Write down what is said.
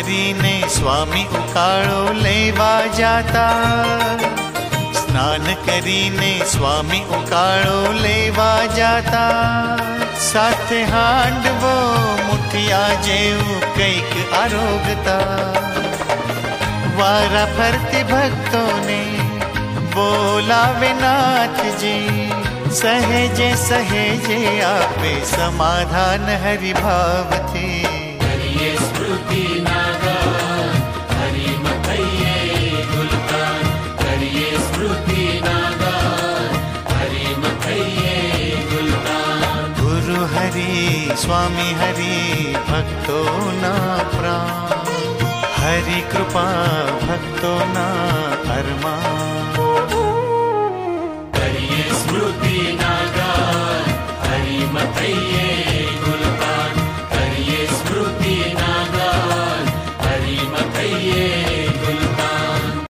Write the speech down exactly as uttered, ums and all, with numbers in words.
કરીને સ્વામી ઉકાળો લેવા જાતા, સ્નાન કરીને સ્વામી ઉકાળો લેવા જાતા, સાથે હાંડવો મુઠિયા જેવું કંઈક આરોગતા. વારા ફરતી ભક્તોને બોલાવે નાથજી, સહેજે સહેજે આપે સમાધાન હરિભાવથી. હરિએ સ્મૃતિ નાગા હરિ મથૈયે ગુલતાન, હરિએ સ્મૃતિ નાગા હરિ મથૈયે ગુલતાન. ગુરુ હરિ સ્વામી હરિ ભક્તોના પ્રાણ, હરિ કૃપા ભક્તોના અરમાન.